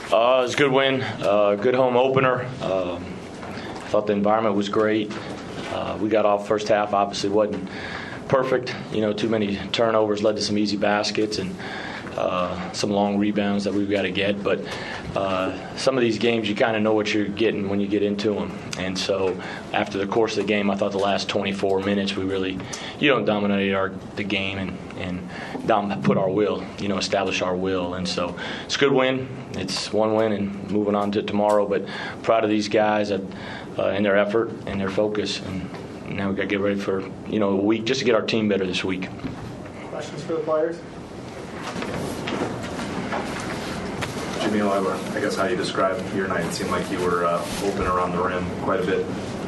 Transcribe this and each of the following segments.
It was a good win, good home opener. Thought the environment was great. We got off first half, obviously wasn't perfect. Too many turnovers led to some easy baskets and some long rebounds that we've got to get. But some of these games, you kind of know what you're getting when you get into them. And so after the course of the game, I thought the last 24 minutes we really, dominated the game and put our will, establish our will. And so it's a good win. It's one win and moving on to tomorrow. But proud of these guys and their effort and their focus. And now we've got to get ready for, a week just to get our team better this week. Questions for the players? Jamil, I guess how you describe your night, it seemed like you were open around the rim quite a bit.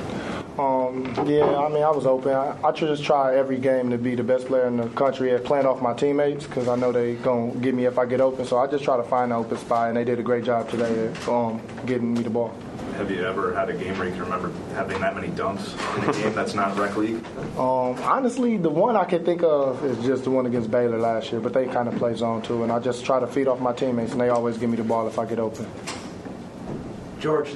I was open. I just try every game to be the best player in the country at playing off my teammates because I know they're going to get me if I get open. So I just try to find an open spot, and they did a great job today at getting me the ball. Have you ever had a game where you can remember having that many dunks in a game that's not rec league? Honestly, the one I can think of is just the one against Baylor last year, but they kind of play zone too, and I just try to feed off my teammates, and they always give me the ball if I get open. George,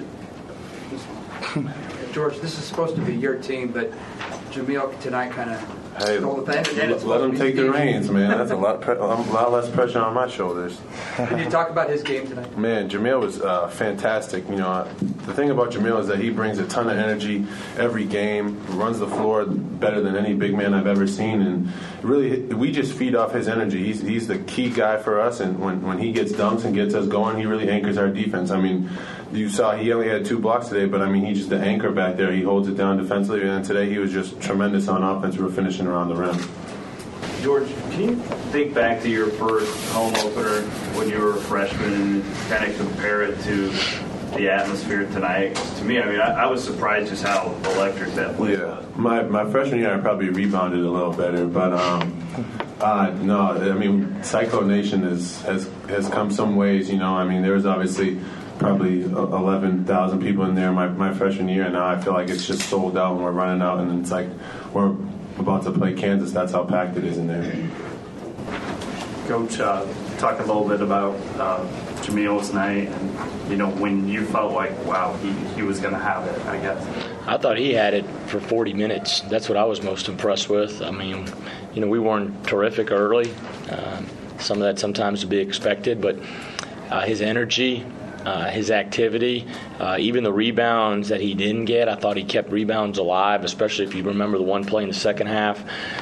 this is supposed to be your team, but Jamil tonight kind of stole the thunder. Let him take the reins, man. That's a lot less pressure on my shoulders. Can you talk about his game tonight? Man, Jamil was fantastic. The thing about Jamil is that he brings a ton of energy every game, runs the floor better than any big man I've ever seen, and really we just feed off his energy. He's the key guy for us, and when he gets dunks and gets us going, he really anchors our defense. I mean, you saw he only had 2 blocks today, but he's just the anchor back there. He holds it down defensively, and today he was just tremendous on offense. We were finishing around the rim. George, can you think back to your first home opener when you were a freshman and kind of compare it to the atmosphere tonight? To me, I was surprised just how electric that place was. Yeah, my freshman year I probably rebounded a little better, but no, Psycho Nation has come some ways. There was obviously probably 11,000 people in there my freshman year, and now I feel like it's just sold out and we're running out, and it's like we're about to play Kansas. That's how packed it is in there. Coach, talk a little bit about Jamil's night and, when you felt like, wow, he was going to have it, I guess. I thought he had it for 40 minutes. That's what I was most impressed with. We weren't terrific early. Some of that sometimes to be expected, but his energy, his activity, even the rebounds that he didn't get, I thought he kept rebounds alive, especially if you remember the one play in the second half.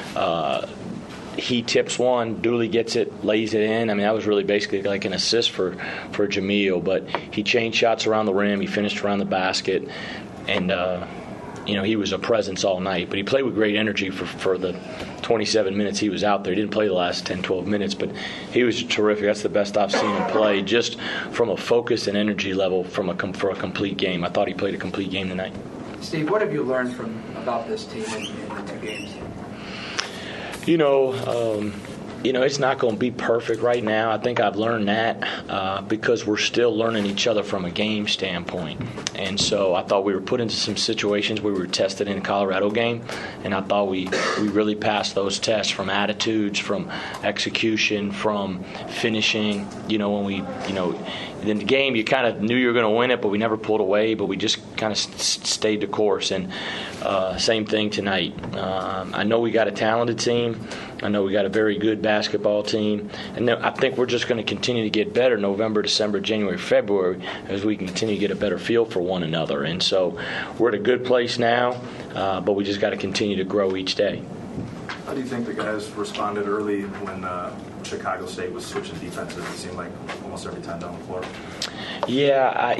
He tips one, Dooley gets it, lays it in. That was really basically like an assist for Jamil, but he changed shots around the rim, he finished around the basket, and he was a presence all night. But he played with great energy for the 27 minutes he was out there. He didn't play the last 10, 12 minutes, but he was terrific. That's the best I've seen him play, just from a focus and energy level for a complete game. I thought he played a complete game tonight. Steve, what have you learned about this team in the 2 games? It's not going to be perfect right now. I think I've learned that because we're still learning each other from a game standpoint. And so I thought we were put into some situations where we were tested in a Colorado game, and I thought we really passed those tests from attitudes, from execution, from finishing. When we, in the game, you kind of knew you were going to win it, but we never pulled away, but we just kind of stayed the course. And same thing tonight. I know we got a talented team. I know we got a very good basketball team, and I think we're just going to continue to get better November, December, January, February as we continue to get a better feel for one another. And so we're at a good place now, but we just got to continue to grow each day. How do you think the guys responded early when Chicago State was switching defenses? It seemed like almost every time down the floor. Yeah,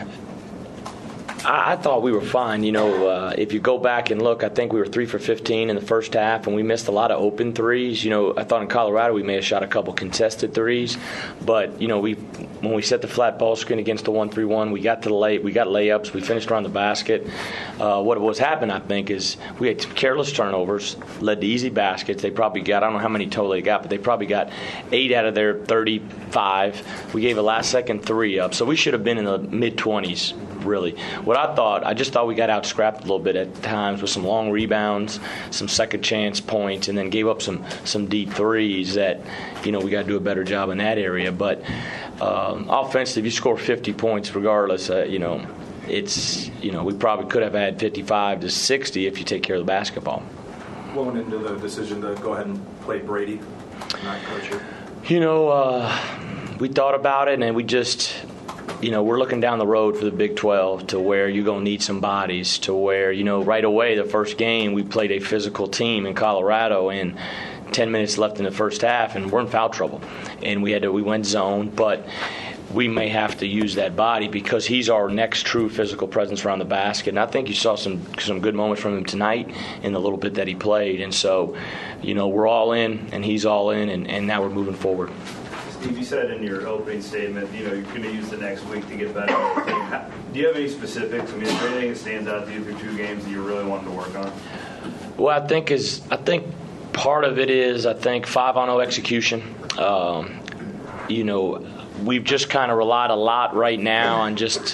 I thought we were fine. If you go back and look, I think we were 3 for 15 in the first half, and we missed a lot of open threes. I thought in Colorado we may have shot a couple contested threes, but when we set the flat ball screen against the 1-3-1, we got layups. We finished around the basket. What was happening, I think, is we had careless turnovers, led to easy baskets. They probably got, I don't know how many total they got, but they probably got 8 out of their 35. We gave a last-second 3 up, so we should have been in the mid-20s. Really, I just thought we got out scrapped a little bit at times with some long rebounds, some second chance points, and then gave up some deep threes that, we got to do a better job in that area. But offensively, if you score 50 points regardless, it's, we probably could have had 55 to 60 if you take care of the basketball. What went into the decision to go ahead and play Brady, not coach you? We thought about it, and we just, we're looking down the road for the Big 12 to where you're going to need some bodies, to where, right away, the first game, we played a physical team in Colorado, and 10 minutes left in the first half, and we're in foul trouble. And we went zone, but we may have to use that body because he's our next true physical presence around the basket. And I think you saw some good moments from him tonight in the little bit that he played. And so, we're all in, and he's all in, and now we're moving forward. Steve, you said in your opening statement, you're going to use the next week to get better. Do you have any specifics? I mean, is there anything that stands out to you through 2 games that you really wanted to work on? Well, I think part of it is 5-on-0 execution. We've just kind of relied a lot right now on just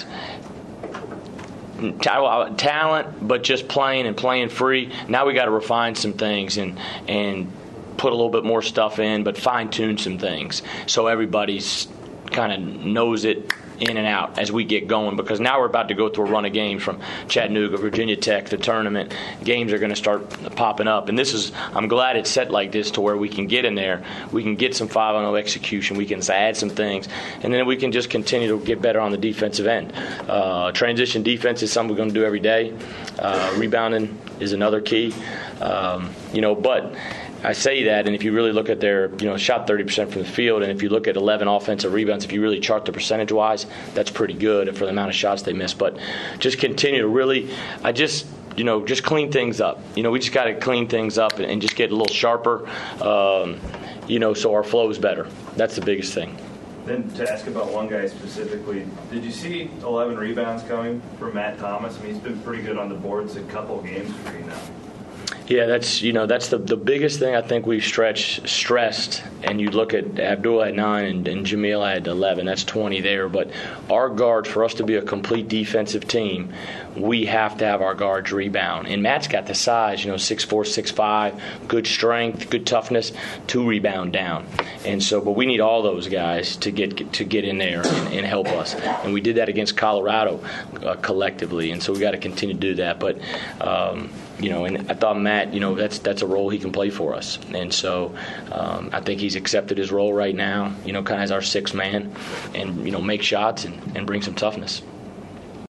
talent, but just playing free. Now we got to refine some things and put a little bit more stuff in, but fine-tune some things so everybody's kind of knows it in and out as we get going, because now we're about to go through a run of games from Chattanooga, Virginia Tech, the tournament. Games are going to start popping up, and I'm glad it's set like this to where we can get in there, we can get some 5-on-0 execution, we can add some things, and then we can just continue to get better on the defensive end. Transition defense is something we're going to do every day. Rebounding is another key, but I say that, and if you really look at their, shot 30% from the field, and if you look at 11 offensive rebounds, if you really chart the percentage-wise, that's pretty good for the amount of shots they miss. But just continue to really, just clean things up. We just got to clean things up and just get a little sharper, so our flow is better. That's the biggest thing. Then to ask about one guy specifically, did you see 11 rebounds coming from Matt Thomas? I mean, he's been pretty good on the boards a couple games for you now. Yeah, that's the biggest thing I think we've stressed. And you look at Abdul had 9 and Jamil had 11. That's 20 there. But our guards, for us to be a complete defensive team, we have to have our guards rebound. And Matt's got the size, 6'4", 6'5", good strength, good toughness to rebound down. And so, but we need all those guys to get in there and help us. And we did that against Colorado collectively. And so we got to continue to do that. But and I thought Matt, that's a role he can play for us. And so I think he's accepted his role right now, kind of as our 6th man and, make shots and bring some toughness.